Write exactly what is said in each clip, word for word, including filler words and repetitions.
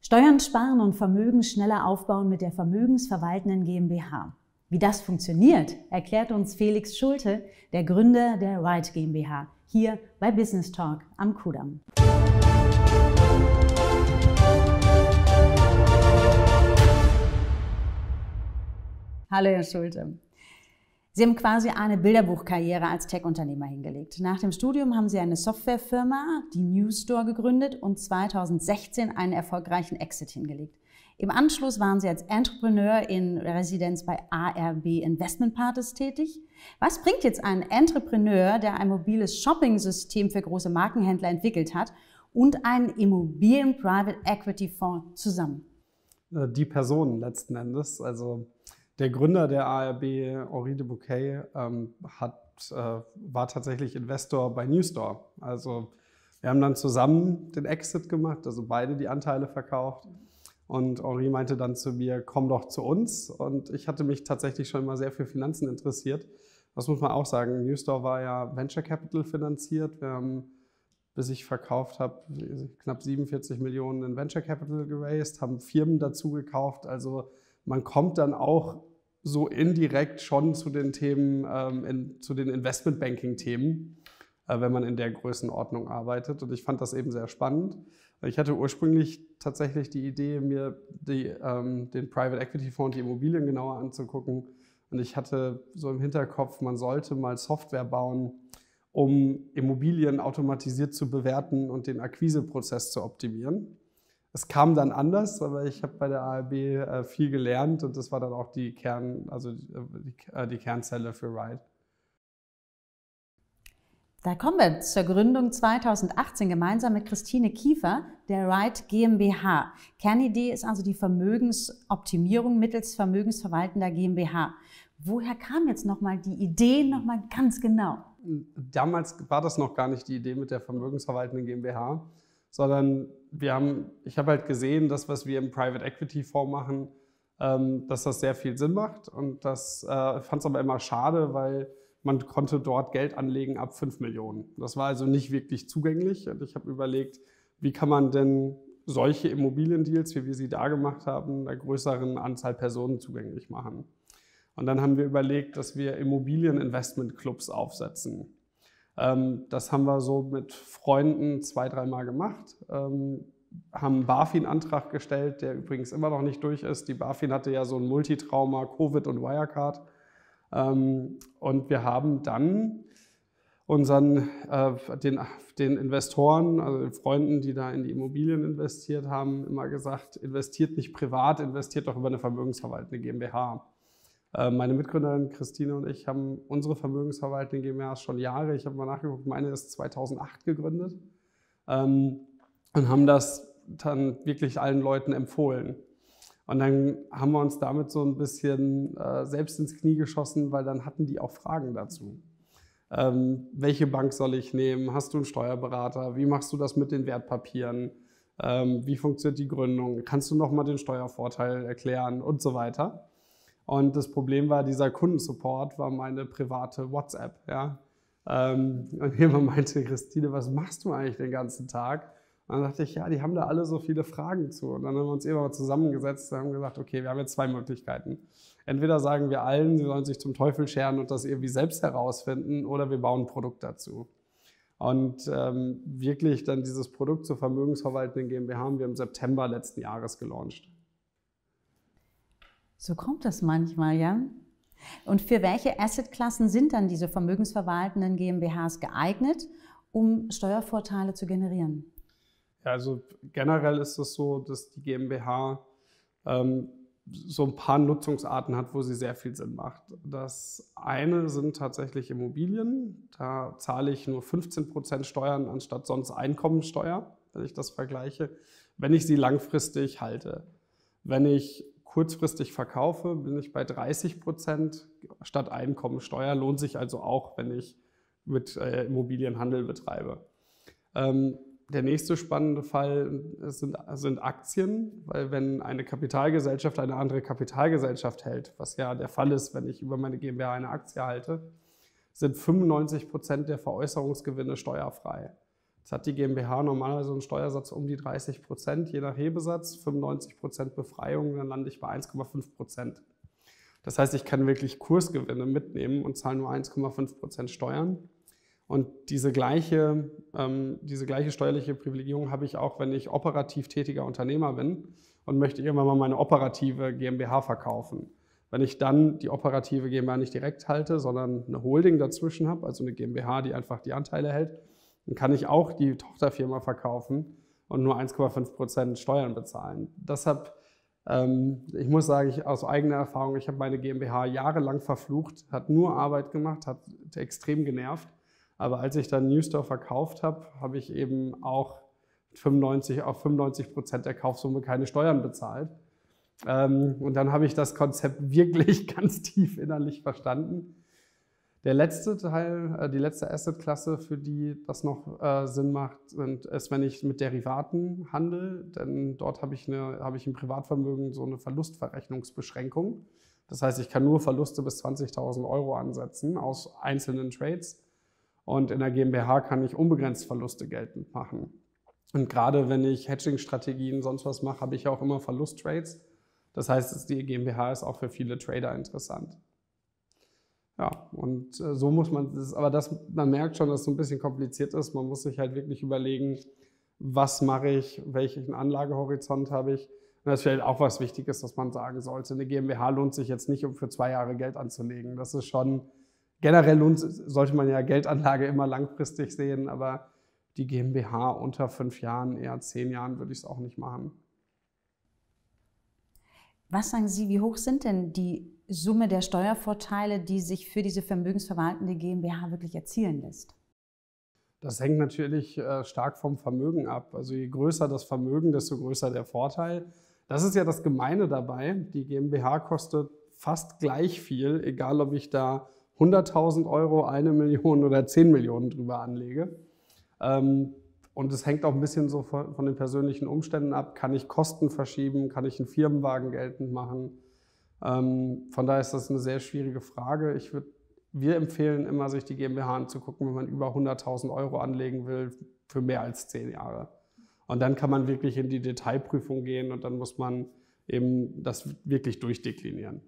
Steuern sparen und Vermögen schneller aufbauen mit der vermögensverwaltenden GmbH. Wie das funktioniert, erklärt uns Felix Schulte, der Gründer der Ride GmbH, hier bei Business Talk am Kudamm. Hallo Herr Schulte. Sie haben quasi eine Bilderbuchkarriere als Tech-Unternehmer hingelegt. Nach dem Studium haben Sie eine Softwarefirma, die Newstore, gegründet und zweitausendsechzehn einen erfolgreichen Exit hingelegt. Im Anschluss waren Sie als Entrepreneur in Residenz bei A R B Investment Partners tätig. Was bringt jetzt ein Entrepreneur, der ein mobiles Shopping-System für große Markenhändler entwickelt hat, und einen Immobilien-Private-Equity-Fonds zusammen? Die Personen letzten Endes, also der Gründer der A R B, Henri de Bouquet, ähm, hat, äh, war tatsächlich Investor bei Newstore. Also wir haben dann zusammen den Exit gemacht, also beide die Anteile verkauft. Und Henri meinte dann zu mir, komm doch zu uns. Und ich hatte mich tatsächlich schon immer sehr für Finanzen interessiert. Das muss man auch sagen. Newstore war ja Venture Capital finanziert. Wir haben, bis ich verkauft habe, knapp siebenundvierzig Millionen in Venture Capital geraced, haben Firmen dazu gekauft. Also man kommt dann auch so indirekt schon zu den Themen, ähm, in, zu den Investmentbanking-Themen, äh, wenn man in der Größenordnung arbeitet. Und ich fand das eben sehr spannend. Ich hatte ursprünglich tatsächlich die Idee, mir die, ähm, den Private Equity Fonds, die Immobilien genauer anzugucken. Und ich hatte so im Hinterkopf, man sollte mal Software bauen, um Immobilien automatisiert zu bewerten und den Akquiseprozess zu optimieren. Es kam dann anders, aber ich habe bei der A R B äh, viel gelernt und das war dann auch die, Kern, also die, äh, die Kernzelle für Ride. Da kommen wir zur Gründung zweitausendachtzehn gemeinsam mit Christine Kiefer der Ride GmbH. Kernidee ist also die Vermögensoptimierung mittels vermögensverwaltender GmbH. Woher kam jetzt nochmal die Idee nochmal ganz genau? Damals war das noch gar nicht die Idee mit der vermögensverwaltenden GmbH, sondern wir haben, ich habe halt gesehen, dass was wir im Private Equity Fonds machen, ähm, dass das sehr viel Sinn macht. Und das äh, fand es aber immer schade, weil man konnte dort Geld anlegen ab fünf Millionen. Das war also nicht wirklich zugänglich. Und ich habe überlegt, wie kann man denn solche Immobiliendeals, wie wir sie da gemacht haben, einer größeren Anzahl Personen zugänglich machen. Und dann haben wir überlegt, dass wir Immobilieninvestmentclubs aufsetzen. Das haben wir so mit Freunden zwei, dreimal gemacht, haben einen BaFin-Antrag gestellt, der übrigens immer noch nicht durch ist. Die BaFin hatte ja so ein Multitrauma, Covid und Wirecard. Und wir haben dann unseren, den, den Investoren, also den Freunden, die da in die Immobilien investiert haben, immer gesagt, investiert nicht privat, investiert doch über eine vermögensverwaltende GmbH. Meine Mitgründerin Christine und ich haben unsere vermögensverwaltende GmbH schon Jahre, ich habe mal nachgeguckt, meine ist zweitausendacht gegründet, und haben das dann wirklich allen Leuten empfohlen. Und dann haben wir uns damit so ein bisschen selbst ins Knie geschossen, weil dann hatten die auch Fragen dazu. Welche Bank soll ich nehmen? Hast du einen Steuerberater? Wie machst du das mit den Wertpapieren? Wie funktioniert die Gründung? Kannst du nochmal den Steuervorteil erklären und so weiter? Und das Problem war, dieser Kundensupport war meine private WhatsApp. Ja? Und jemand meinte, Christine, was machst du eigentlich den ganzen Tag? Und dann dachte ich, ja, die haben da alle so viele Fragen zu. Und dann haben wir uns irgendwann mal zusammengesetzt und haben gesagt, okay, wir haben jetzt zwei Möglichkeiten. Entweder sagen wir allen, sie sollen sich zum Teufel scheren und das irgendwie selbst herausfinden, oder wir bauen ein Produkt dazu. Und ähm, wirklich dann dieses Produkt zur vermögensverwaltenden GmbH haben wir im September letzten Jahres gelauncht. So kommt das manchmal, ja. Und für welche Assetklassen sind dann diese vermögensverwaltenden GmbHs geeignet, um Steuervorteile zu generieren? Ja, also generell ist es so, dass die GmbH ähm, so ein paar Nutzungsarten hat, wo sie sehr viel Sinn macht. Das eine sind tatsächlich Immobilien. Da zahle ich nur fünfzehn Prozent Steuern anstatt sonst Einkommensteuer, wenn ich das vergleiche, wenn ich sie langfristig halte. Wenn ich kurzfristig verkaufe, bin ich bei dreißig Prozent statt Einkommensteuer. Lohnt sich also auch, wenn ich mit äh, Immobilienhandel betreibe. Ähm, der nächste spannende Fall sind, sind Aktien, weil wenn eine Kapitalgesellschaft eine andere Kapitalgesellschaft hält, was ja der Fall ist, wenn ich über meine GmbH eine Aktie halte, sind fünfundneunzig Prozent der Veräußerungsgewinne steuerfrei. Jetzt hat die GmbH normalerweise einen Steuersatz um die dreißig Prozent, je nach Hebesatz, fünfundneunzig Prozent Befreiung, dann lande ich bei eins Komma fünf Prozent. Das heißt, ich kann wirklich Kursgewinne mitnehmen und zahle nur eins Komma fünf Prozent Steuern. Und diese gleiche, ähm, diese gleiche steuerliche Privilegierung habe ich auch, wenn ich operativ tätiger Unternehmer bin und möchte irgendwann mal meine operative GmbH verkaufen. Wenn ich dann die operative GmbH nicht direkt halte, sondern eine Holding dazwischen habe, also eine GmbH, die einfach die Anteile hält, dann kann ich auch die Tochterfirma verkaufen und nur eins Komma fünf Prozent Steuern bezahlen. Deshalb, ähm, ich muss sagen, ich, aus eigener Erfahrung, ich habe meine GmbH jahrelang verflucht, hat nur Arbeit gemacht, hat extrem genervt. Aber als ich dann Newstore verkauft habe, habe ich eben auch fünfundneunzig, auf fünfundneunzig Prozent der Kaufsumme keine Steuern bezahlt. Ähm, und dann habe ich das Konzept wirklich ganz tief innerlich verstanden. Der letzte Teil, äh, die letzte Assetklasse, für die das noch äh, Sinn macht, sind, ist, wenn ich mit Derivaten handle. Denn dort habe ich, eine, habe ich im Privatvermögen so eine Verlustverrechnungsbeschränkung. Das heißt, ich kann nur Verluste bis zwanzigtausend Euro ansetzen aus einzelnen Trades. Und in der GmbH kann ich unbegrenzt Verluste geltend machen. Und gerade wenn ich Hedging-Strategien, sonst was mache, habe ich auch immer Verlusttrades. Das heißt, die GmbH ist auch für viele Trader interessant. Ja, und so muss man, das, aber das, man merkt schon, dass es so ein bisschen kompliziert ist. Man muss sich halt wirklich überlegen, was mache ich, welchen Anlagehorizont habe ich. Und das ist vielleicht auch was Wichtiges, dass man sagen sollte, eine GmbH lohnt sich jetzt nicht, um für zwei Jahre Geld anzulegen. Das ist schon, generell lohnt, sollte man ja Geldanlage immer langfristig sehen, aber die GmbH unter fünf Jahren, eher zehn Jahren würde ich es auch nicht machen. Was sagen Sie, wie hoch sind denn die Summe der Steuervorteile, die sich für diese vermögensverwaltende GmbH wirklich erzielen lässt? Das hängt natürlich äh, stark vom Vermögen ab. Also je größer das Vermögen, desto größer der Vorteil. Das ist ja das Gemeine dabei. Die GmbH kostet fast gleich viel, egal ob ich da hunderttausend Euro, eine Million oder zehn Millionen drüber anlege. Ähm, Und es hängt auch ein bisschen so von den persönlichen Umständen ab. Kann ich Kosten verschieben? Kann ich einen Firmenwagen geltend machen? Ähm, von daher ist das eine sehr schwierige Frage. Ich würd, wir empfehlen immer, sich die GmbH anzugucken, wenn man über hunderttausend Euro anlegen will, für mehr als zehn Jahre. Und dann kann man wirklich in die Detailprüfung gehen und dann muss man eben das wirklich durchdeklinieren.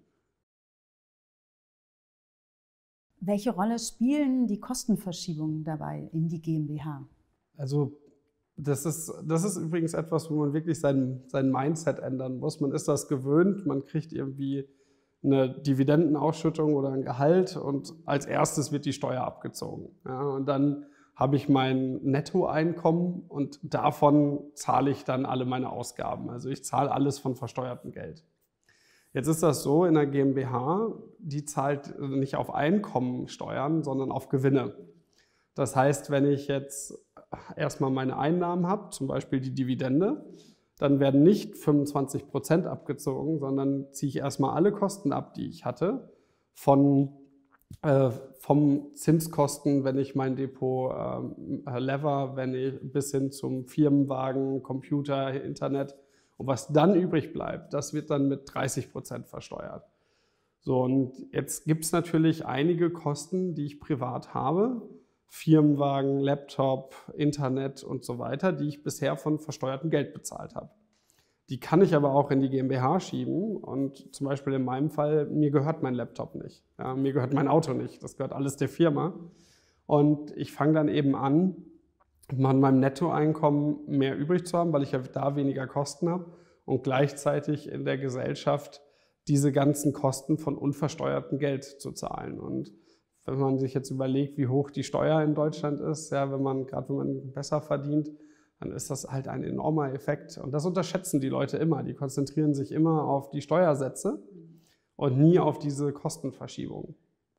Welche Rolle spielen die Kostenverschiebungen dabei in die GmbH? Also das ist, das ist übrigens etwas, wo man wirklich sein, sein Mindset ändern muss. Man ist das gewöhnt, man kriegt irgendwie eine Dividendenausschüttung oder ein Gehalt und als erstes wird die Steuer abgezogen. Ja, und dann habe ich mein Nettoeinkommen und davon zahle ich dann alle meine Ausgaben. Also ich zahle alles von versteuertem Geld. Jetzt ist das so, in der GmbH, die zahlt nicht auf Einkommen Steuern, sondern auf Gewinne. Das heißt, wenn ich jetzt erstmal meine Einnahmen habe, zum Beispiel die Dividende, dann werden nicht fünfundzwanzig Prozent abgezogen, sondern ziehe ich erstmal alle Kosten ab, die ich hatte, von, äh, vom Zinskosten, wenn ich mein Depot äh, lever, wenn ich, bis hin zum Firmenwagen, Computer, Internet. Und was dann übrig bleibt, das wird dann mit dreißig Prozent versteuert. So, und jetzt gibt es natürlich einige Kosten, die ich privat habe, Firmenwagen, Laptop, Internet und so weiter, die ich bisher von versteuertem Geld bezahlt habe. Die kann ich aber auch in die GmbH schieben und zum Beispiel in meinem Fall, mir gehört mein Laptop nicht, ja, mir gehört mein Auto nicht, das gehört alles der Firma. Und ich fange dann eben an, an meinem Nettoeinkommen mehr übrig zu haben, weil ich ja da weniger Kosten habe und gleichzeitig in der Gesellschaft diese ganzen Kosten von unversteuertem Geld zu zahlen. Und wenn man sich jetzt überlegt, wie hoch die Steuer in Deutschland ist, ja, wenn man, gerade wenn man besser verdient, dann ist das halt ein enormer Effekt. Und das unterschätzen die Leute immer. Die konzentrieren sich immer auf die Steuersätze und nie auf diese Kostenverschiebung.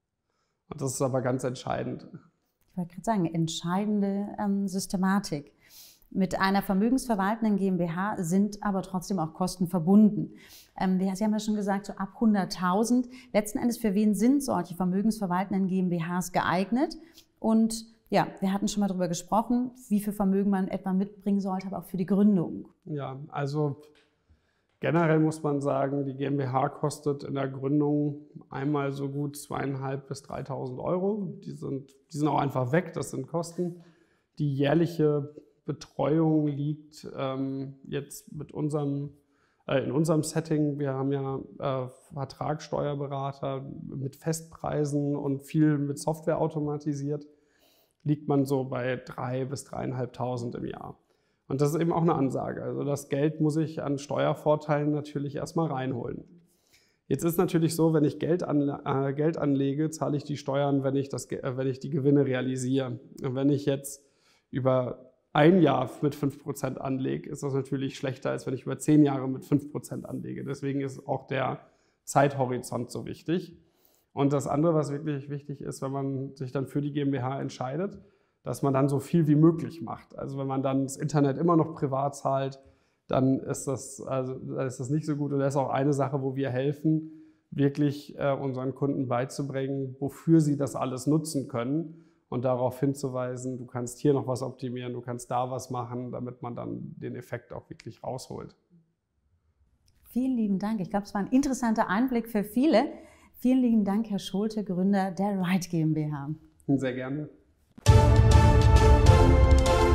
Und das ist aber ganz entscheidend. Ich wollte gerade sagen, entscheidende ähm, Systematik. Mit einer vermögensverwaltenden GmbH sind aber trotzdem auch Kosten verbunden. Ähm, Sie haben ja schon gesagt, so ab hunderttausend. Letzten Endes, für wen sind solche vermögensverwaltenden GmbHs geeignet? Und ja, wir hatten schon mal darüber gesprochen, wie viel Vermögen man etwa mitbringen sollte, aber auch für die Gründung. Ja, also generell muss man sagen, die GmbH kostet in der Gründung einmal so gut zweitausendfünfhundert bis dreitausend Euro. Die sind, die sind auch einfach weg, das sind Kosten. Die jährliche Betreuung liegt ähm, jetzt mit unserem, äh, in unserem Setting, wir haben ja äh, Vertragssteuerberater mit Festpreisen und viel mit Software automatisiert, liegt man so bei drei bis dreieinhalbtausend im Jahr. Und das ist eben auch eine Ansage. Also das Geld muss ich an Steuervorteilen natürlich erstmal reinholen. Jetzt ist natürlich so, wenn ich Geld, anle äh, Geld anlege, zahle ich die Steuern, wenn ich, das, äh, wenn ich die Gewinne realisiere. Und wenn ich jetzt über ein Jahr mit fünf Prozent anlege, ist das natürlich schlechter, als wenn ich über zehn Jahre mit fünf Prozent anlege. Deswegen ist auch der Zeithorizont so wichtig. Und das andere, was wirklich wichtig ist, wenn man sich dann für die GmbH entscheidet, dass man dann so viel wie möglich macht. Also wenn man dann das Internet immer noch privat zahlt, dann ist das, also, dann ist das nicht so gut. Und das ist auch eine Sache, wo wir helfen, wirklich äh, unseren Kunden beizubringen, wofür sie das alles nutzen können und darauf hinzuweisen, du kannst hier noch was optimieren, du kannst da was machen, damit man dann den Effekt auch wirklich rausholt. Vielen lieben Dank. Ich glaube, es war ein interessanter Einblick für viele. Vielen lieben Dank, Herr Schulte, Gründer der Ryde GmbH. Sehr gerne.